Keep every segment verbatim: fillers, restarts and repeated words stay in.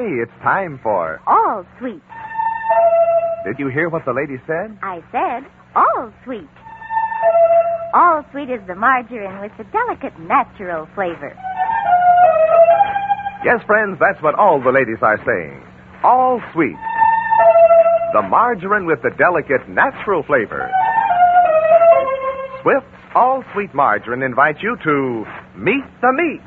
everybody. It's time for All Sweet. Did you hear what the lady said? I said All Sweet. All Sweet is the margarine with the delicate natural flavor. Yes, friends, that's what all the ladies are saying. All Sweet. The margarine with the delicate natural flavor. Swift's All Sweet Margarine invites you to Meet the Meat.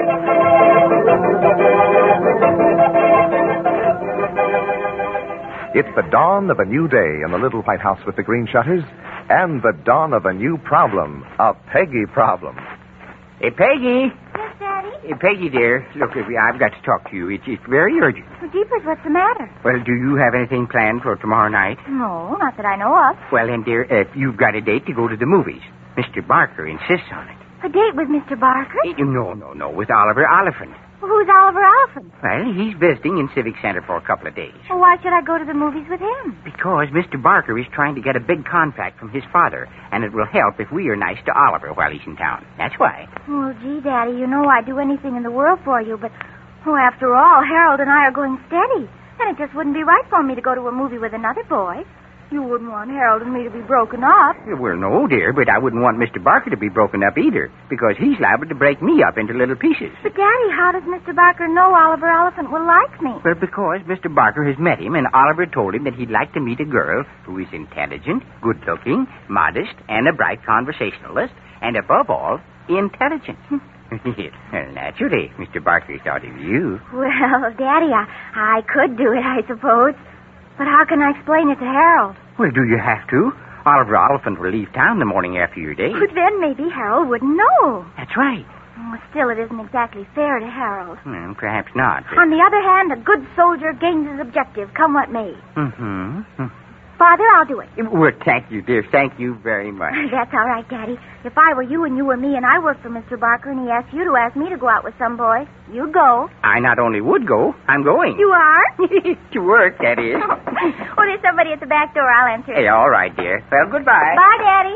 It's the dawn of a new day in the little white house with the green shutters, and the dawn of a new problem, a Peggy problem. Hey, Peggy. Yes, Daddy? Hey, Peggy, dear. Look, I've got to talk to you. It's, it's very urgent. Well, Jeepers, what's the matter? Well, do you have anything planned for tomorrow night? No, not that I know of. Well, then, dear, uh, you've got a date to go to the movies. Mister Barker insists on it. A date with Mister Barker? Eh, No, no, no, with Oliver Oliphant. Well, who's Oliver Elephant? Well, he's visiting in Civic Center for a couple of days. Well, why should I go to the movies with him? Because Mister Barker is trying to get a big contract from his father, and it will help if we are nice to Oliver while he's in town. That's why. Well, gee, Daddy, you know I'd do anything in the world for you, but, oh, after all, Harold and I are going steady, and it just wouldn't be right for me to go to a movie with another boy. You wouldn't want Harold and me to be broken up. Well, no, dear, but I wouldn't want Mister Barker to be broken up either, because he's liable to break me up into little pieces. But, Daddy, how does Mister Barker know Oliver Elephant will like me? Well, because Mister Barker has met him, and Oliver told him that he'd like to meet a girl who is intelligent, good-looking, modest, and a bright conversationalist, and above all, intelligent. Well, naturally, Mister Barker thought of you. Well, Daddy, I, I could do it, I suppose. But how can I explain it to Harold? Well, do you have to? Oliver Oliphant will leave town the morning after your date. But then maybe Harold wouldn't know. That's right. Oh, still, it isn't exactly fair to Harold. Well, perhaps not. But... On the other hand, a good soldier gains his objective, come what may. Mm-hmm. Father, I'll do it. Well, thank you, dear. Thank you very much. That's all right, Daddy. If I were you and you were me and I worked for Mister Barker and he asked you to ask me to go out with some boy, you go. I not only would go, I'm going. You are? To work, that is. Oh, there's somebody at the back door. I'll answer it. Hey, all right, dear. Well, goodbye. Bye, Daddy.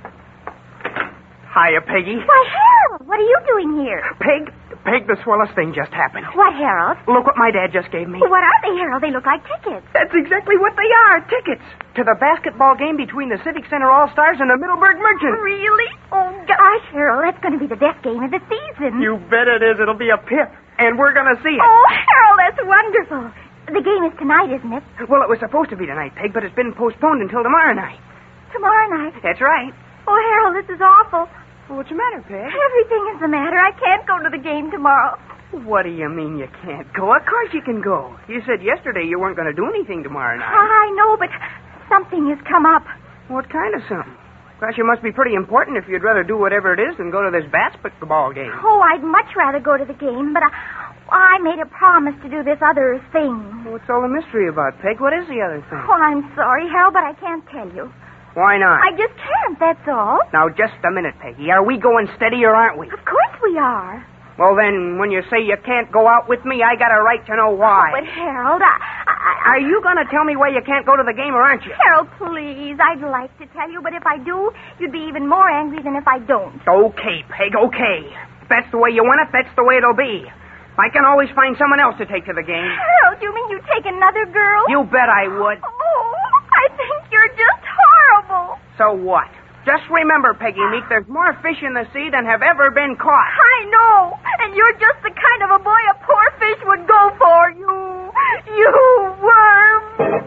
Hiya, Peggy. Why, Harold, what are you doing here? Peg, Peg, the swellest thing just happened. What, Harold? Look what my dad just gave me. What are they, Harold? They look like tickets. That's exactly what they are, tickets. To the basketball game between the Civic Center All-Stars and the Middleburg Merchants. Really? Oh, gosh, Harold, that's going to be the best game of the season. You bet it is. It'll be a pip. And we're going to see it. Oh, Harold, that's wonderful. The game is tonight, isn't it? Well, it was supposed to be tonight, Peg, but it's been postponed until tomorrow night. Tomorrow night? That's right. Oh, Harold, this is awful. Well, what's the matter, Peg? Everything is the matter. I can't go to the game tomorrow. What do you mean you can't go? Of course you can go. You said yesterday you weren't going to do anything tomorrow night. I know, but something has come up. What kind of something? Gosh, you must be pretty important if you'd rather do whatever it is than go to this basketball game. Oh, I'd much rather go to the game, but I, I made a promise to do this other thing. What's all the mystery about, Peg? What is the other thing? Oh, I'm sorry, Harold, but I can't tell you. Why not? I just can't, that's all. Now, just a minute, Peggy. Are we going steady or aren't we? Of course we are. Well, then, when you say you can't go out with me, I got a right to know why. Oh, but, Harold, I... I, Are you going to tell me why you can't go to the game, or aren't you? Harold, please. I'd like to tell you, but if I do, you'd be even more angry than if I don't. Okay, Peg, okay. If that's the way you want it, that's the way it'll be. I can always find someone else to take to the game. Harold, you mean you take another girl? You bet I would. Oh, I think you're just horrible. So what? Just remember, Peggy Meek, there's more fish in the sea than have ever been caught. I know. And you're just the kind of a boy a poor fish would go for. You, you worm.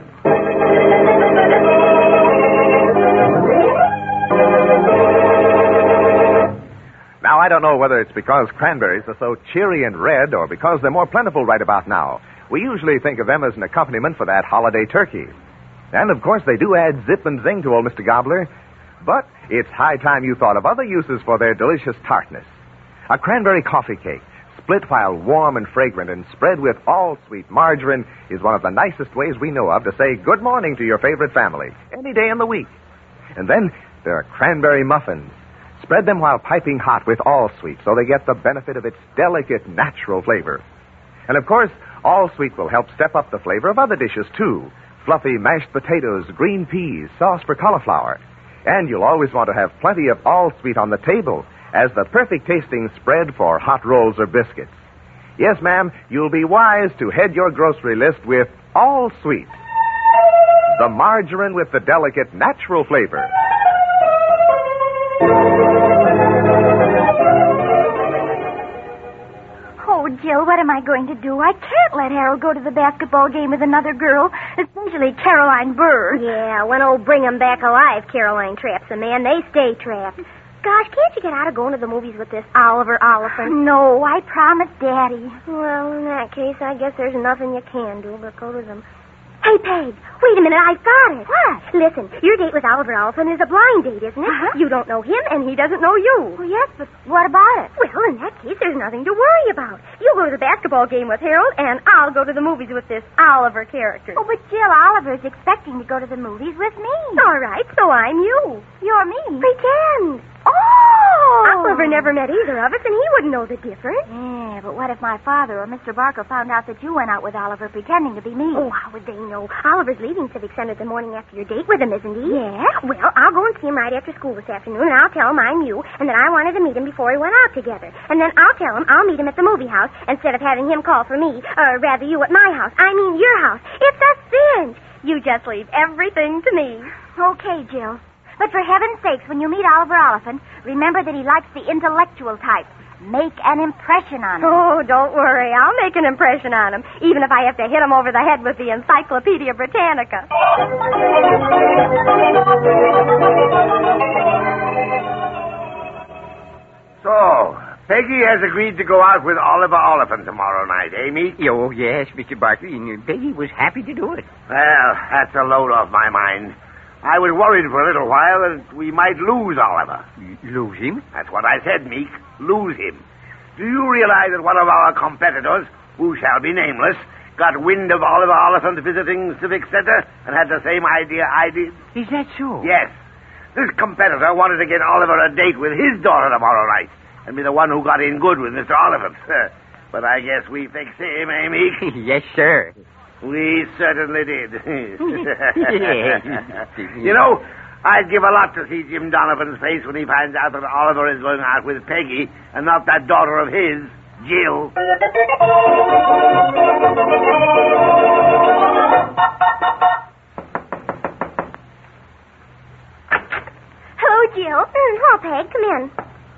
Now, I don't know whether it's because cranberries are so cheery and red or because they're more plentiful right about now. We usually think of them as an accompaniment for that holiday turkey. And, of course, they do add zip and zing to old Mister Gobbler. But it's high time you thought of other uses for their delicious tartness. A cranberry coffee cake, split while warm and fragrant and spread with all sweet margarine, is one of the nicest ways we know of to say good morning to your favorite family any day in the week. And then there are cranberry muffins. Spread them while piping hot with all sweet so they get the benefit of its delicate natural flavor. And, of course, all sweet will help step up the flavor of other dishes, too. Fluffy mashed potatoes, green peas, sauce for cauliflower. And you'll always want to have plenty of all sweet on the table as the perfect tasting spread for hot rolls or biscuits. Yes, ma'am, you'll be wise to head your grocery list with All Sweet, the margarine with the delicate natural flavor. Oh, Jill, what am I going to do? I can't let Harold go to the basketball game with another girl, especially Caroline Burr. Yeah, when old Bring 'em Back Alive Caroline traps a man, they stay trapped. Gosh, can't you get out of going to the movies with this Oliver Oliphant? No, I promised Daddy. Well, in that case, I guess there's nothing you can do but go to them. Hey, Peg, wait a minute, I've got it. What? Listen, your date with Oliver Oliphant is a blind date, isn't it? Uh-huh. You don't know him, and he doesn't know you. Well, yes, but what about it? Well, in that case, there's nothing to worry about. You'll go to the basketball game with Harold, and I'll go to the movies with this Oliver character. Oh, but Jill, Oliver's expecting to go to the movies with me. All right, so I'm you. You're me. Pretend. Oh! Oliver never met either of us, and he wouldn't know the difference. Yeah, but what if my father or Mister Barker found out that you went out with Oliver pretending to be me? Oh, how would they know? Oliver's leaving Civic Center the morning after your date with him, isn't he? Yeah. Well, I'll go and see him right after school this afternoon, and I'll tell him I'm you, and that I wanted to meet him before we went out together. And then I'll tell him I'll meet him at the movie house instead of having him call for me, or rather you at my house. I mean your house. It's a cinch. You just leave everything to me. Okay, Jill. But for heaven's sakes, when you meet Oliver Oliphant, remember that he likes the intellectual type. Make an impression on him. Oh, don't worry. I'll make an impression on him, even if I have to hit him over the head with the Encyclopedia Britannica. So, Peggy has agreed to go out with Oliver Oliphant tomorrow night, eh, Meek? Oh, yes, Mister Barker. And Peggy was happy to do it. Well, that's a load off my mind. I was worried for a little while that we might lose Oliver. Lose him? That's what I said, Meek. Lose him. Do you realize that one of our competitors, who shall be nameless, got wind of Oliver Oliphant visiting Civic Center and had the same idea I did? Is that so? Yes. This competitor wanted to get Oliver a date with his daughter tomorrow night and be the one who got in good with Mister Oliphant. But I guess we fixed him, eh, Meek? Yes, sir. We certainly did. Yes. You know, I'd give a lot to see Jim Donovan's face when he finds out that Oliver is going out with Peggy and not that daughter of his, Jill. Hello, Jill. Mm, hello, Peg. Come in.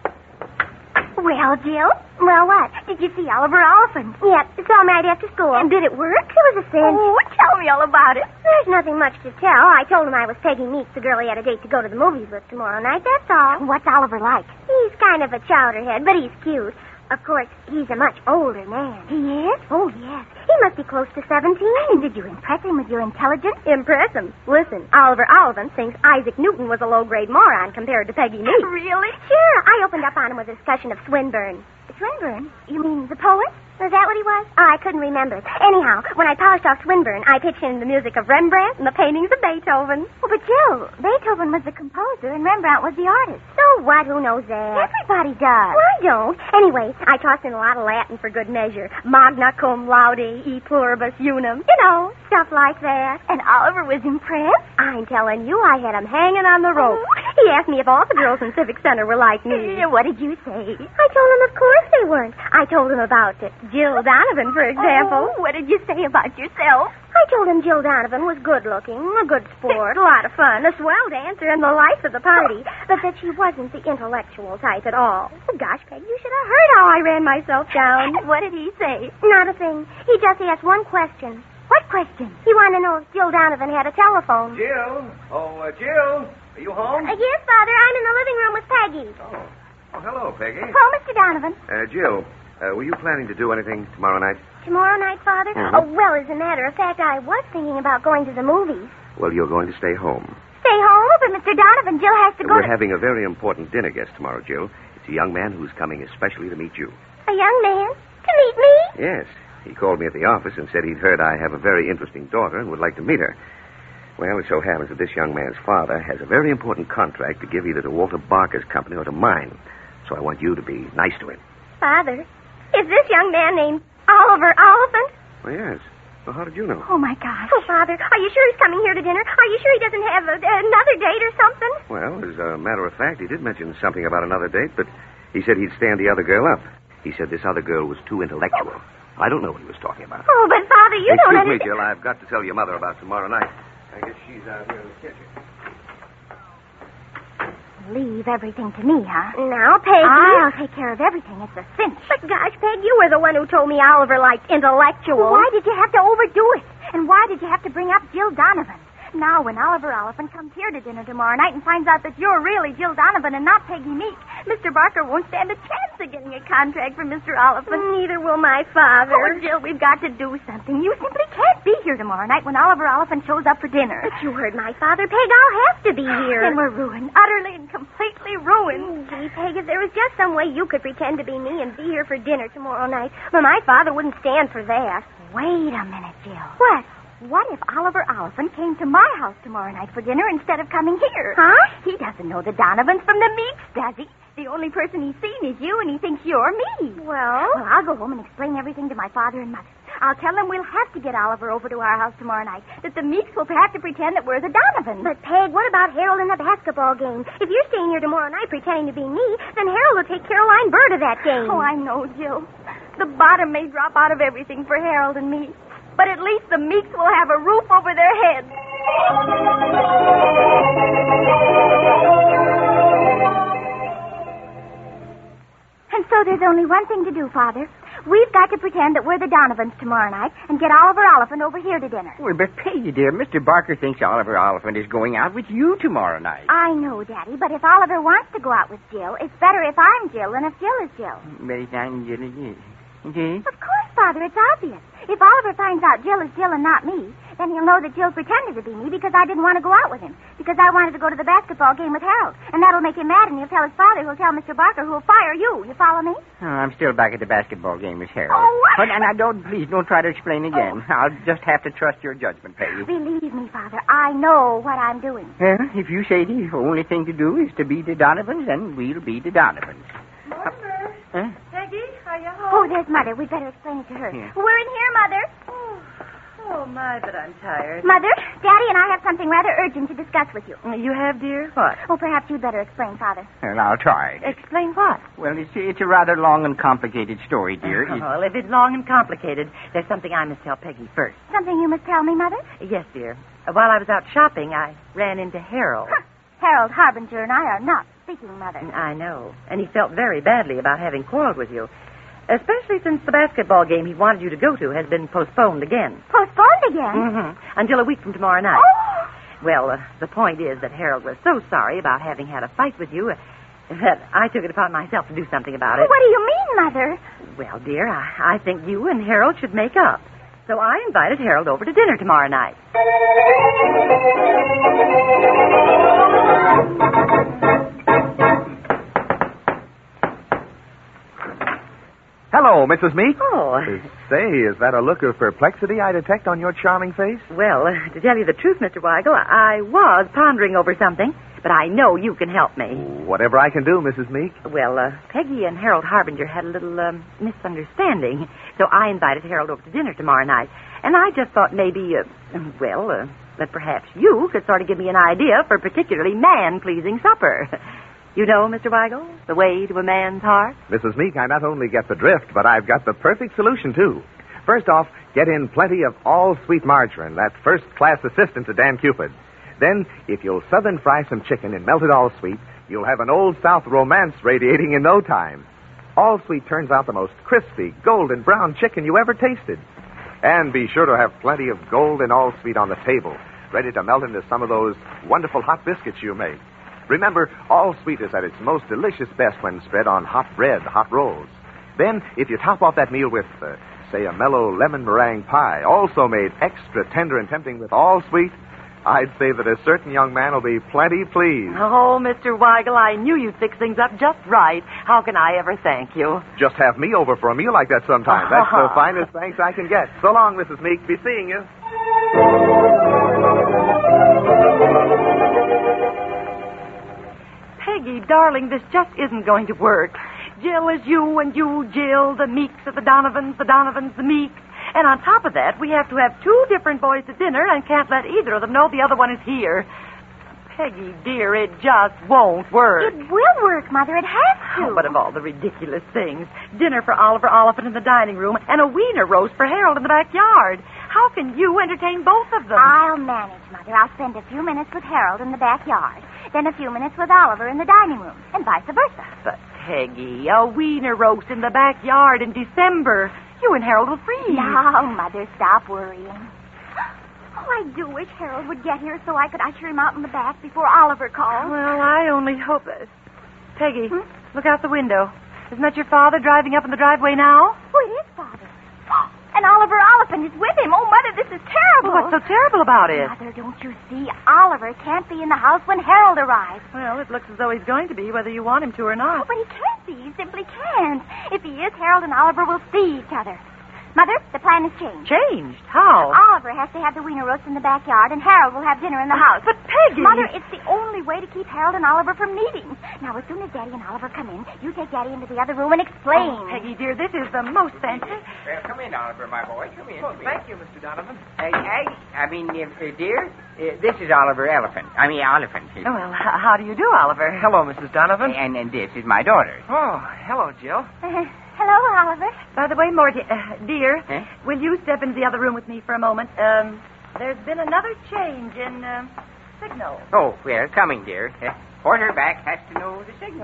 Well, Jill? Well, what? Did you see Oliver Oliphant? Yep, saw him right after school. And did it work? It was a cinch. Oh, tell me all about it. There's nothing much to tell. I told him I was Peggy Meeks, the girl he had a date to go to the movies with tomorrow night. That's all. What's Oliver like? He's kind of a chowderhead, but he's cute. Of course, he's a much older man. He is? Oh, yes. He must be close to seventeen. And did you impress him with your intelligence? Impress him? Listen, Oliver Oliphant thinks Isaac Newton was a low-grade moron compared to Peggy Meeks. Really? Sure. I opened up on him with a discussion of Swinburne. Swinburne? You mean the poet? Was that what he was? Oh, I couldn't remember. Anyhow, when I polished off Swinburne, I pitched in the music of Rembrandt and the paintings of Beethoven. Oh, but Jill, Beethoven was the composer and Rembrandt was the artist. So what? Who knows that? Everybody does. Well, I don't. Anyway, I tossed in a lot of Latin for good measure. Magna cum laude, e pluribus unum. You know, stuff like that. And Oliver was impressed? I'm telling you, I had him hanging on the rope. He asked me if all the girls in Civic Center were like me. What did you say? I told him, of course they weren't. I told him about it. Jill Donovan, for example. Oh, what did you say about yourself? I told him Jill Donovan was good-looking, a good sport, a lot of fun, a swell dancer, and the life of the party, but that she wasn't the intellectual type at all. Oh, gosh, Peg, you should have heard how I ran myself down. What did he say? Not a thing. He just asked one question. What question? He wanted to know if Jill Donovan had a telephone. Jill? Oh, uh, Jill? Are you home? Uh, yes, Father. I'm in the living room with Peggy. Oh. Oh, hello, Peggy. Oh, Mister Donovan. Uh, Jill, uh, were you planning to do anything tomorrow night? Tomorrow night, Father? Mm-hmm. Oh, well, as a matter of fact, I was thinking about going to the movies. Well, you're going to stay home. Stay home? But Mister Donovan, Jill has to go We're to... having a very important dinner guest tomorrow, Jill. It's a young man who's coming especially to meet you. A young man? To meet me? Yes. He called me at the office and said he'd heard I have a very interesting daughter and would like to meet her. Well, it so happens that this young man's father has a very important contract to give either to Walter Barker's company or to mine. So I want you to be nice to him. Father, is this young man named Oliver Oliphant? Well, yes. Well, how did you know? Oh, my gosh. Oh, Father, are you sure he's coming here to dinner? Are you sure he doesn't have a, another date or something? Well, as a matter of fact, he did mention something about another date, but he said he'd stand the other girl up. He said this other girl was too intellectual. I don't know what he was talking about. Oh, but, Father, you Excuse don't me, understand. Jill. I've got to tell your mother about tomorrow night. I guess she's out here in the kitchen. Leave everything to me, huh? Now, Peggy. I'll take care of everything. It's a cinch. But gosh, Peg, you were the one who told me Oliver liked intellectuals. Why did you have to overdo it? And why did you have to bring up Jill Donovan? Now, when Oliver Oliphant comes here to dinner tomorrow night and finds out that you're really Jill Donovan and not Peggy Meek, Mister Barker won't stand a chance of getting a contract from Mister Oliphant. Neither will my father. Oh, Jill, we've got to do something. You simply can't be here tomorrow night when Oliver Oliphant shows up for dinner. But you heard my father, Peg. I'll have to be here. Then we're ruined. Utterly and completely ruined. Oh, gee, Peg, if there was just some way you could pretend to be me and be here for dinner tomorrow night, well, my father wouldn't stand for that. Wait a minute, Jill. What? What if Oliver Oliphant came to my house tomorrow night for dinner instead of coming here? Huh? He doesn't know the Donovans from the Meeks, does he? The only person he's seen is you, and he thinks you're me. Well? Well, I'll go home and explain everything to my father and mother. I'll tell them we'll have to get Oliver over to our house tomorrow night, that the Meeks will have to pretend that we're the Donovans. But, Peg, what about Harold in the basketball game? If you're staying here tomorrow night pretending to be me, then Harold will take Caroline Burr to that game. Oh, I know, Jill. The bottom may drop out of everything for Harold and me, but at least the Meeks will have a roof over their heads. And so there's only one thing to do, Father. We've got to pretend that we're the Donovans tomorrow night and get Oliver Oliphant over here to dinner. Well, but Peggy, dear, Mister Barker thinks Oliver Oliphant is going out with you tomorrow night. I know, Daddy, but if Oliver wants to go out with Jill, it's better if I'm Jill than if Jill is Jill. Very fine, Jill, it is. Indeed. Of course, Father, it's obvious. If Oliver finds out Jill is Jill and not me, then he'll know that Jill pretended to be me because I didn't want to go out with him, because I wanted to go to the basketball game with Harold. And that'll make him mad, and he'll tell his father, who'll tell Mister Barker, who'll fire you. You follow me? Oh, I'm still back at the basketball game with Harold. Oh, what? But, and I don't, please, don't try to explain again. Oh. I'll just have to trust your judgment, Peggy. Believe me, Father, I know what I'm doing. Well, if you say the only thing to do is to be the Donovans, then we'll be the Donovans. Mother. Huh? Peggy, are you home? Oh, there's Mother. We'd better explain it to her. Yeah. We're in here, Mother. Oh. oh, my, but I'm tired. Mother, Daddy and I have something rather urgent to discuss with you. You have, dear? What? Oh, perhaps you'd better explain, Father. Well, I'll try. Explain what? Well, it's, it's a rather long and complicated story, dear. It- Well, if it's long and complicated, there's something I must tell Peggy first. Something you must tell me, Mother? Yes, dear. Uh, While I was out shopping, I ran into Harold. Huh. Harold Harbinger and I are not speaking, Mother. I know. And he felt very badly about having quarreled with you. Especially since the basketball game he wanted you to go to has been postponed again. Postponed again? Mm-hmm. Until a week from tomorrow night. Oh! Well, uh, the point is that Harold was so sorry about having had a fight with you uh, that I took it upon myself to do something about it. What do you mean, Mother? Well, dear, I, I think you and Harold should make up. So I invited Harold over to dinner tomorrow night. Hello, Missus Meek. Oh. Uh, say, is that a look of perplexity I detect on your charming face? Well, uh, to tell you the truth, Mister Weigel, I was pondering over something, but I know you can help me. Whatever I can do, Missus Meek. Well, uh, Peggy and Harold Harbinger had a little um, misunderstanding, so I invited Harold over to dinner tomorrow night. And I just thought maybe, uh, well, uh, that perhaps you could sort of give me an idea for a particularly man-pleasing supper. You know, Mister Weigel, the way to a man's heart? Missus Meek, I not only get the drift, but I've got the perfect solution, too. First off, get in plenty of all-sweet margarine, that first-class assistant to Dan Cupid. Then, if you'll southern fry some chicken in melted all-sweet, you'll have an Old South romance radiating in no time. All-sweet turns out the most crispy, golden brown chicken you ever tasted. And be sure to have plenty of golden all-sweet on the table, ready to melt into some of those wonderful hot biscuits you make. Remember, all-sweet is at its most delicious best when spread on hot bread, hot rolls. Then, if you top off that meal with, uh, say, a mellow lemon meringue pie, also made extra tender and tempting with all-sweet, I'd say that a certain young man will be plenty pleased. Oh, Mister Weigel, I knew you'd fix things up just right. How can I ever thank you? Just have me over for a meal like that sometime. That's the finest thanks I can get. So long, Missus Meek. Be seeing you. Peggy, darling, this just isn't going to work. Jill is you, and you, Jill. The Meeks are the Donovans, the Donovans, the Meeks. And on top of that, we have to have two different boys to dinner and can't let either of them know the other one is here. Peggy, dear, it just won't work. It will work, Mother. It has to. Oh, but of all the ridiculous things, dinner for Oliver Oliphant in the dining room and a wiener roast for Harold in the backyard. How can you entertain both of them? I'll manage, Mother. I'll spend a few minutes with Harold in the backyard, then a few minutes with Oliver in the dining room, and vice versa. But, Peggy, a wiener roast in the backyard in December. You and Harold will freeze. Now, Mother, stop worrying. Oh, I do wish Harold would get here so I could usher him out in the back before Oliver calls. Well, I only hope that... Peggy, Hmm? look out the window. Isn't that your father driving up in the driveway now? Oh, it is, Father. And Oliver Oliphant is with him. Oh, Mother, this is terrible. Well, what's so terrible about it? Mother, don't you see? Oliver can't be in the house when Harold arrives. Well, it looks as though he's going to be, whether you want him to or Oh, not. but he can't be. He simply can't. If he is, Harold and Oliver will see each other. Mother, the plan has changed. Changed? How? Oliver has to have the wiener roast in the backyard, and Harold will have dinner in the house. But, Peggy... Mother, it's the only way to keep Harold and Oliver from meeting. Now, as soon as Daddy and Oliver come in, you take Daddy into the other room and explain. Oh, Peggy, dear, this is the most fantastic... Well, come in, Oliver, my boy. Come in. Oh, thank you, Mister Donovan. Hey, hey, I mean, uh, uh, dear, uh, this is Oliver Elephant. I mean, Oliphant. Oh, well, h- how do you do, Oliver? Hello, Missus Donovan. And, and this is my daughter. Oh, hello, Jill. Uh, hello, Oliver. By the way, Morty, uh, dear, Eh? will you step into the other room with me for a moment? Um, there's been another change in uh, signal. Oh, well, coming, dear. Uh, quarterback has to know the signal.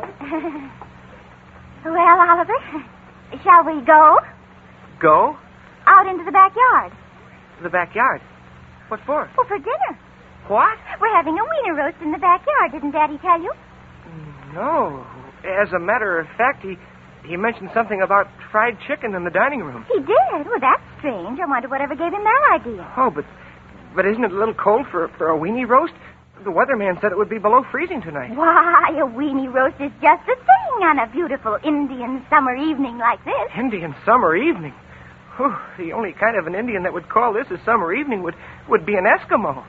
Well, Oliver, shall we go Go out into the backyard? to the backyard. What for? Oh, for dinner. What? We're having a wiener roast in the backyard, didn't Daddy tell you? No. As a matter of fact, he he mentioned something about fried chicken in the dining room. He did. Well, that's strange. I wonder whatever gave him that idea. Oh, but but isn't it a little cold for for a weenie roast? The weatherman said it would be below freezing tonight. Why, a weenie roast is just the thing on a beautiful Indian summer evening like this. Indian summer evening. Whew, the only kind of an Indian that would call this a summer evening would, would be an Eskimo.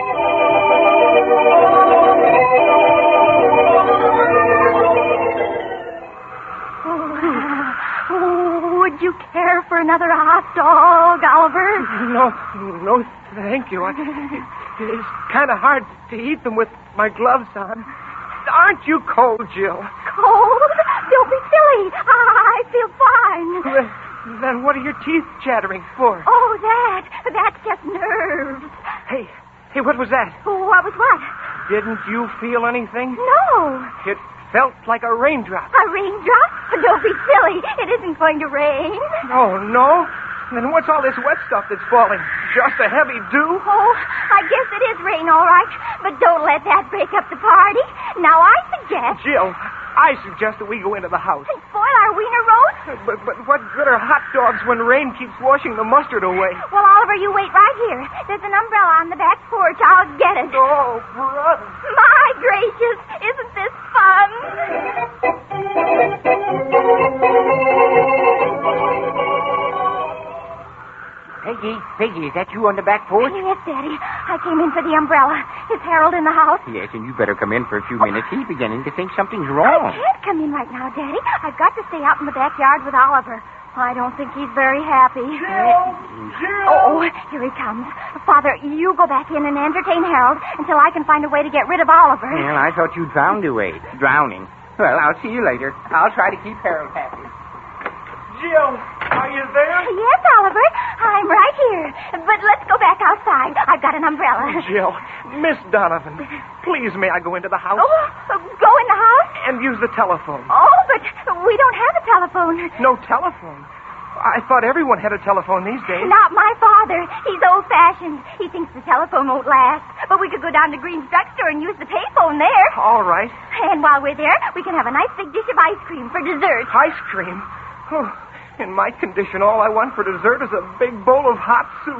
Oh, would you care for another hot dog, Oliver? No, no, thank you. I, it, it's kind of hard to eat them with my gloves on. Aren't you cold, Jill? Cold? Don't be silly. I feel fine. Then, then what are your teeth chattering for? Oh, that. That's just nerves. Hey, hey, what was that? What was what? Didn't you feel anything? No. It felt like a raindrop. A raindrop? Don't be silly. It isn't going to rain. Oh, no? Then what's all this wet stuff that's falling? Just a heavy dew? Oh, I guess it is rain, all right. But don't let that break up the party. Now, I suggest... Jill, I suggest that we go into the house. And spoil our wiener roast? But, but what good are hot dogs when rain keeps washing the mustard away? Well, Oliver, you wait right here. There's an umbrella on the back porch. I'll get it. Oh, brother. My gracious, isn't this fun? Peggy, Peggy, is that you on the back porch? Yes, Daddy. I came in for the umbrella. Is Harold in the house? Yes, and you better come in for a few minutes. He's beginning to think something's I wrong. can't come in right now, Daddy. I've got to stay out in the backyard with Oliver. I don't think he's very happy. Jill! Jill! Oh, here he comes. Father, you go back in and entertain Harold until I can find a way to get rid of Oliver. Well, I thought you drowned away. Drowning. Well, I'll see you later. I'll try to keep Harold happy. Jill, are you there? Yes, Oliver. I'm right here. But let's go back outside. I've got an umbrella. Jill, Miss Donovan, please may I go into the house Oh, go in the house? and use the telephone? Oh, but we don't have a telephone. No telephone? I thought everyone had a telephone these days. Not my father. He's old-fashioned. He thinks the telephone won't last. But we could go down to Green's drugstore and use the payphone there. All right. And while we're there, we can have a nice big dish of ice cream for dessert. Ice cream? Oh, in my condition, all I want for dessert is a big bowl of hot soup.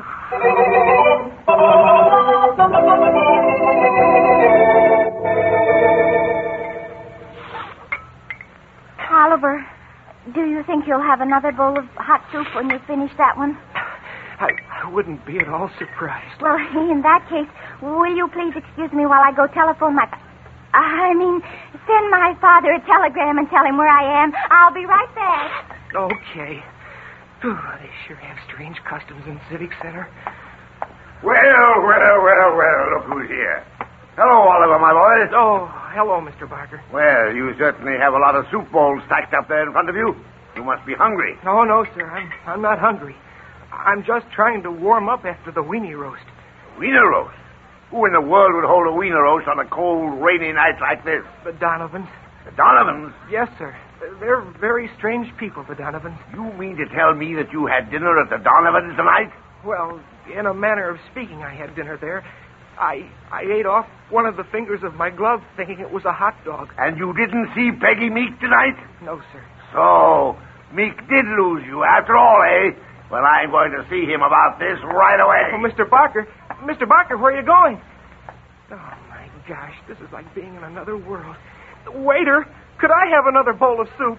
Oliver, do you think you'll have another bowl of hot soup when you finish that one? I, I wouldn't be at all surprised. Well, in that case, will you please excuse me while I go telephone my... I mean, send my father a telegram and tell him where I am. I'll be right back. Okay. Whew, they sure have strange customs in Civic Center. Well, well, well, well, look who's here. Hello, Oliver, my boy. Oh, hello, Mister Barker. Well, you certainly have a lot of soup bowls stacked up there in front of you. You must be hungry. No, no, sir. I'm, I'm not hungry. I'm just trying to warm up after the weenie roast. Wiener roast? Who in the world would hold a wiener roast on a cold, rainy night like this? The Donovans. The Donovans? Yes, sir. They're very strange people, the Donovans. You mean to tell me that you had dinner at the Donovans tonight? Well, in a manner of speaking, I had dinner there. I I ate off one of the fingers of my glove thinking it was a hot dog. And you didn't see Peggy Meek tonight? No, sir. So, Meek did lose you after all, eh? Well, I'm going to see him about this right away. Oh, Mister Barker. Mister Barker, where are you going? Oh, my gosh, this is like being in another world. Waiter, could I have another bowl of soup?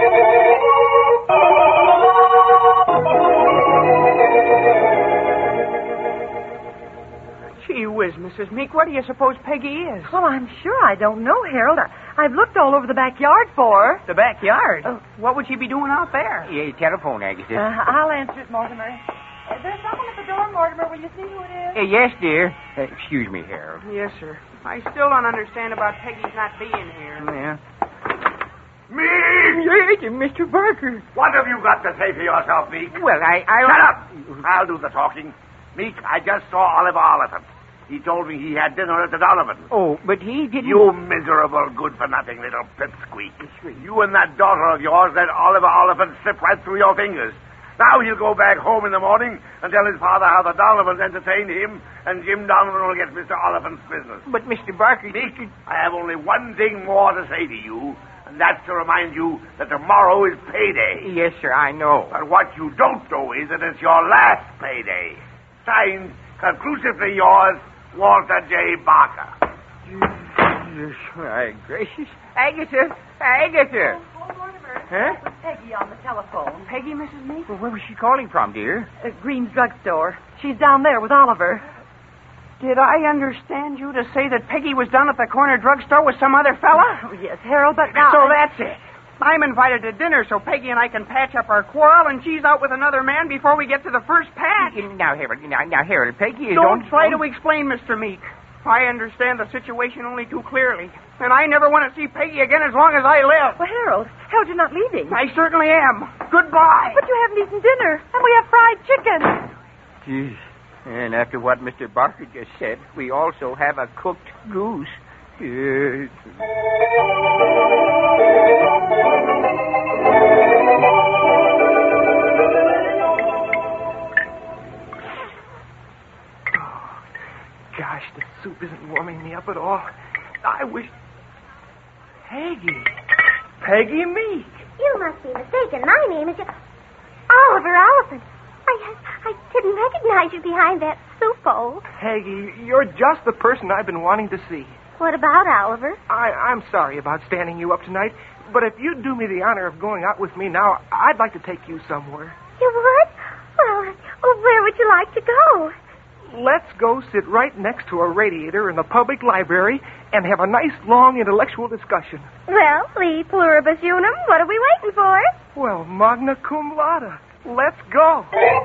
Gee whiz, Missus Meek, what do you suppose Peggy is? Well, I'm sure I don't know, Harold. I, I've looked all over the backyard for her. The backyard? Oh. What would she be doing out there? Yeah, telephone, Agatha. Uh, I'll answer it, Mortimer. Uh, there's someone at the door, Mortimer. Will you see who it is? Uh, yes, dear. Uh, excuse me, Harold. Yes, sir. I still don't understand about Peggy's not being here. Yeah. Meek! Yes, Mister Barker. What have you got to say for yourself, Meek? Well, I... I Shut up! I'll do the talking. Meek, I just saw Oliver Oliphant. He told me he had dinner at the Donovans. Oh, but he didn't... You miserable, good-for-nothing little pipsqueak. You and that daughter of yours let Oliver Oliphant slip right through your fingers. Now he'll go back home in the morning and tell his father how the Donovans entertained him, and Jim Donovan will get Mister Oliphant's business. But, Mister Barker... Meek, I have only one thing more to say to you, and that's to remind you that tomorrow is payday. Yes, sir, I know. But what you don't know is that it's your last payday. Signed, conclusively yours, Walter J. Barker. Jesus, my gracious. Agatha! Agatha! Oh, Mortimer. Huh? That was Peggy on the telephone. Peggy, Missus Meek? Well, where was she calling from, dear? Uh, Green's drugstore. She's down there with Oliver. Did I understand you to say that Peggy was down at the corner drugstore with some other fella? Oh, yes, Harold, but now... So that's it. I'm invited to dinner so Peggy and I can patch up our quarrel, and she's out with another man before we get to the first patch. Now, Harold, now, now Harold, Peggy is... Don't try to explain, Mister Meek. I understand the situation only too clearly, and I never want to see Peggy again as long as I live. Well, Harold, Harold, you're not leaving. I certainly am. Goodbye. But you haven't eaten dinner, and we have fried chicken. Jeez. And after what Mister Barker just said, we also have a cooked goose. Yes. Gosh, the soup isn't warming me up at all. I wish... Peggy. Peggy Meek. You must be mistaken. My name is... Oliver Oliphant. I, I didn't recognize you behind that soup bowl. Peggy, you're just the person I've been wanting to see. What about Oliver? I, I'm sorry about standing you up tonight, but if you'd do me the honor of going out with me now, I'd like to take you somewhere. You would? Well, well, where would you like to go? Let's go sit right next to a radiator in the public library and have a nice, long, intellectual discussion. Well, we pluribus unum, what are we waiting for? Well, magna cum laude. Let's go.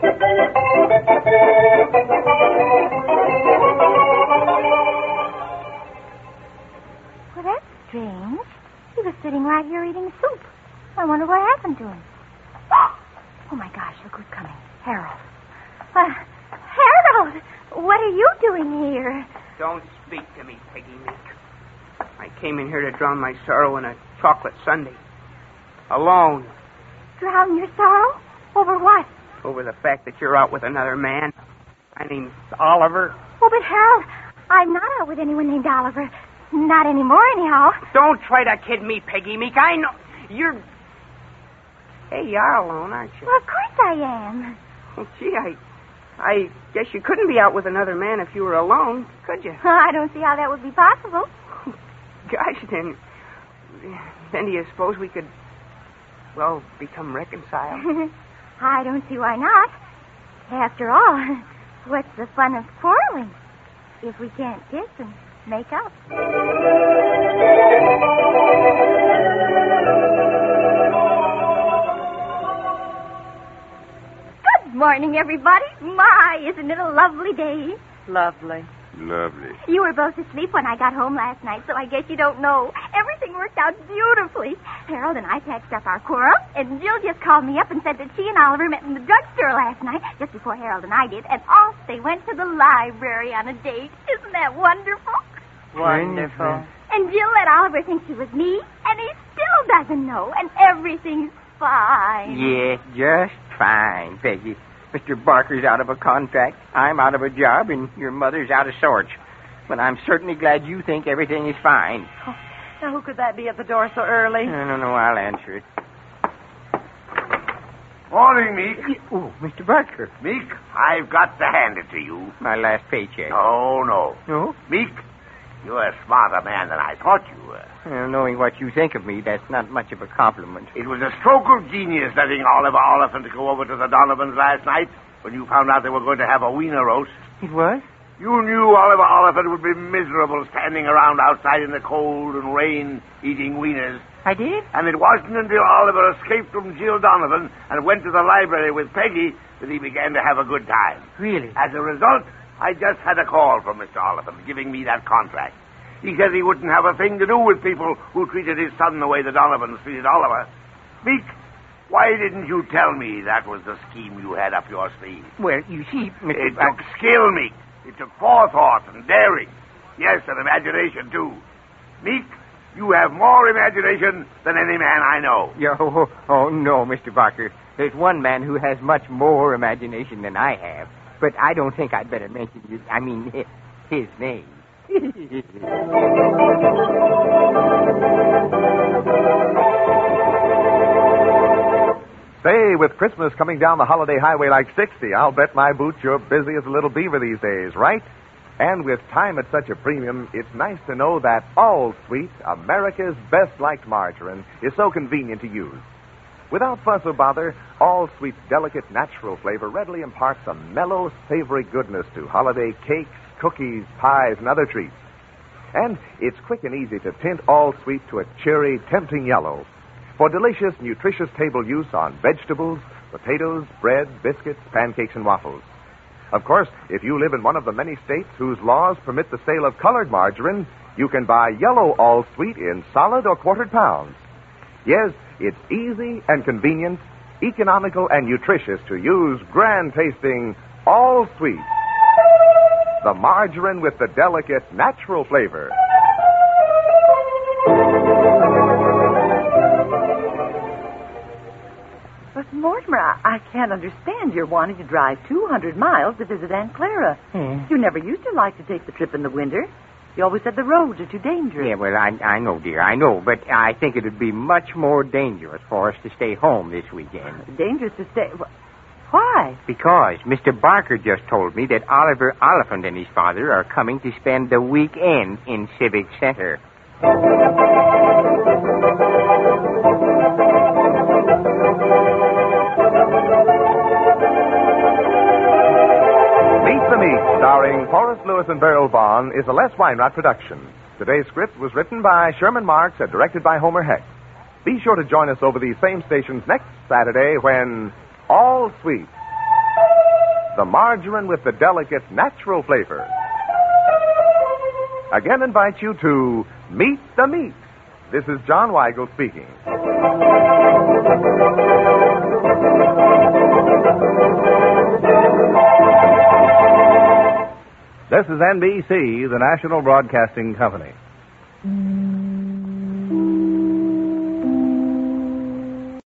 Well, that's strange. He was sitting right here eating soup. I wonder what happened to him. Oh, my gosh, look who's coming. Harold. Uh, Harold, what are you doing here? Don't speak to me, Peggy Meek. I came in here to drown my sorrow in a chocolate sundae. Alone. Drown your sorrow? Over what? Over the fact that you're out with another man. My name's Oliver. Oh, but Harold, I'm not out with anyone named Oliver. Not anymore, anyhow. Don't try to kid me, Peggy Meek. I know... You're... Hey, you're alone, aren't you? Well, of course I am. Well, gee, I... I guess you couldn't be out with another man if you were alone, could you? I don't see how that would be possible. Gosh, then... Then do you suppose we could... Well, become reconciled? I don't see why not. After all, what's the fun of quarreling if we can't kiss and make up? Good morning, everybody. My, isn't it a lovely day? Lovely. Lovely. You were both asleep when I got home last night, so I guess you don't know. Everything worked out beautifully. Harold and I patched up our quarrel, and Jill just called me up and said that she and Oliver met in the drugstore last night, just before Harold and I did, and off they went to the library on a date. Isn't that wonderful? Wonderful. And Jill let Oliver think she was me, and he still doesn't know, and everything's fine. Yes, just fine, Peggy. Mister Barker's out of a contract, I'm out of a job, and your mother's out of sorts. But I'm certainly glad you think everything is fine. Oh, now, who could that be at the door so early? No, no, no, I'll answer it. Morning, Meek. Oh, Mister Barker. Meek, I've got to hand it to you. My last paycheck. No, no. No? Meek, you're a smarter man than I thought you were. Well, knowing what you think of me, that's not much of a compliment. It was a stroke of genius letting Oliver Oliphant go over to the Donovans last night when you found out they were going to have a wiener roast. It was? You knew Oliver Oliphant would be miserable standing around outside in the cold and rain eating wieners. I did? And it wasn't until Oliver escaped from Jill Donovan and went to the library with Peggy that he began to have a good time. Really? As a result, I just had a call from Mister Oliphant giving me that contract. He said he wouldn't have a thing to do with people who treated his son the way the Donovans treated Oliver. Meek, why didn't you tell me that was the scheme you had up your sleeve? Well, you see, Mister It took skill, Meek. It took forethought and daring. Yes, and imagination, too. Meek, you have more imagination than any man I know. Yo, oh, oh, no, Mister Barker. There's one man who has much more imagination than I have. But I don't think I'd better mention his, I mean, his, his name. Say, with Christmas coming down the holiday highway like sixty, I'll bet my boots you're busy as a little beaver these days, right? And with time at such a premium, it's nice to know that All Sweet, America's best-liked margarine, is so convenient to use. Without fuss or bother, All Sweet's delicate natural flavor readily imparts a mellow, savory goodness to holiday cakes, cookies, pies, and other treats. And it's quick and easy to tint All Sweet to a cheery, tempting yellow for delicious, nutritious table use on vegetables, potatoes, bread, biscuits, pancakes, and waffles. Of course, if you live in one of the many states whose laws permit the sale of colored margarine, you can buy yellow All Sweet in solid or quartered pounds. Yes, it's easy and convenient, economical and nutritious to use grand-tasting All Sweet, the margarine with the delicate natural flavor. But, Mortimer, I, I can't understand your wanting to drive two hundred miles to visit Aunt Clara. Hmm. You never used to like to take the trip in the winter. You always said the roads are too dangerous. Yeah, well, I, I know, dear, I know. But I think it would be much more dangerous for us to stay home this weekend. Dangerous to stay... Why? Because Mister Barker just told me that Oliver Oliphant and his father are coming to spend the weekend in Civic Center. Meet the Meek, starring Forrest Lewis and Beryl Vaughn, is a Les Weinrot production. Today's script was written by Sherman Marks and directed by Homer Heck. Be sure to join us over these same stations next Saturday when All Sweet, the margarine with the delicate natural flavor, again invites you to Meet the Meek. This is John Weigel speaking. This is N B C, the National Broadcasting Company.